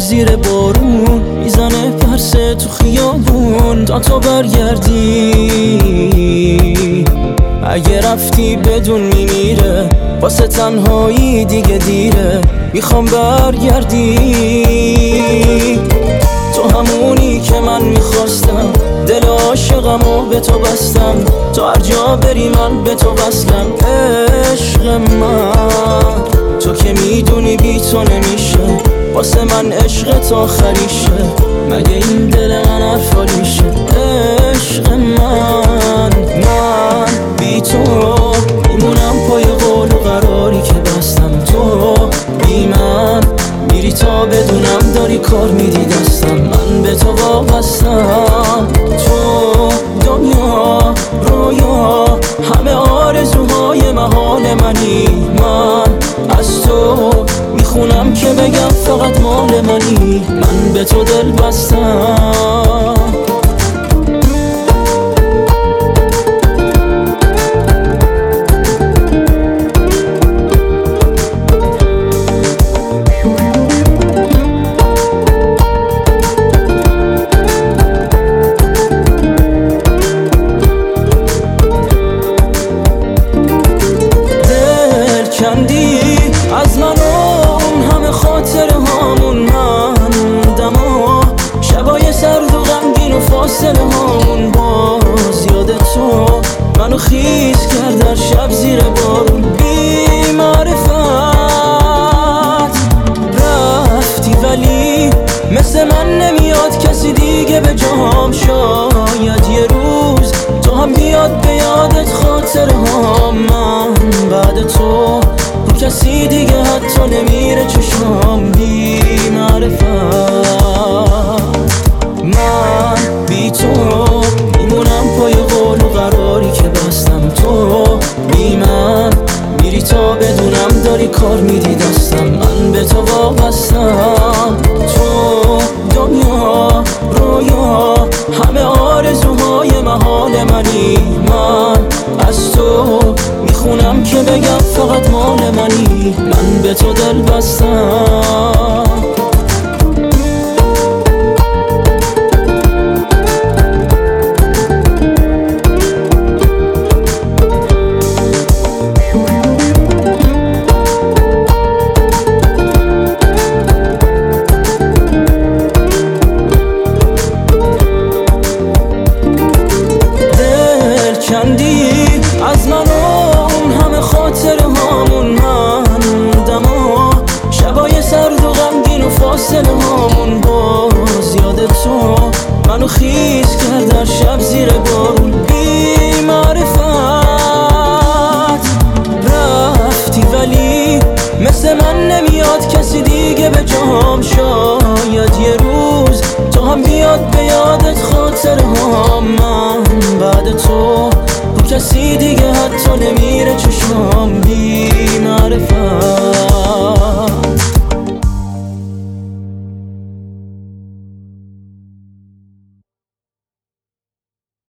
زیر بارون میزنه پرسه تو خیابون تا تو برگردی. اگه رفتی بدون میمیره واسه تنهایی دیگه دیره، میخوام برگردی. تو همونی که من میخواستم، دل عاشقمو به تو بستم، تو هر جا بری من به تو وصلم. عشق من تو که میدونی بی تو نمیشه، واسه من عشق تا خریشه، مگه این دل من حرفالیشه. عشق من بی تو میمونم پای قول و قراری که بستم. تو بی من میری تا بدونم داری کار میدی دستم. من به تو وابستم، تو دنیا رویا همه آرزوهای محال منی. من از تو میخونم که بگم فقط مال منی. من به تو دل بستم. کندی از من و اون همه خاطره هامون، من دما شبای سرد و غمگین و فاصله هامون. باز یاد تو منو خیس کرد در شب زیر بارون. بی معرفت رفتی ولی مثل من نمیاد کسی دیگه به جام. شاید یه روز تو هم بیاد به یادت خاطره هام. من بعد تو کسی دیگه حتی نمیره چشمام. بی معرفت من بی تو میمونم پای قول و قراری که بستم. تو بی من میری تا بدونم داری کار میدی دستم. من به تو وابستم، تو دنیا رویا همه آرزوهای محال منی. من از تو میخونم که بگم فقط مال منی. من به تو دل بستم. کندی از من و اون همه خاطره هامون، من دما شبای سرد و غمگین و فاصله هامون. باز یاد تو منو خیس کرد در شب زیر بارون. بی معرفت رفتی ولی مثل من نمیاد کسی دیگه به جام. شاید یه روز تو هم بیاد به یادت خاطره هام. من بعد تو کسی دیگه حتی نمیره چشمام. بی معرفت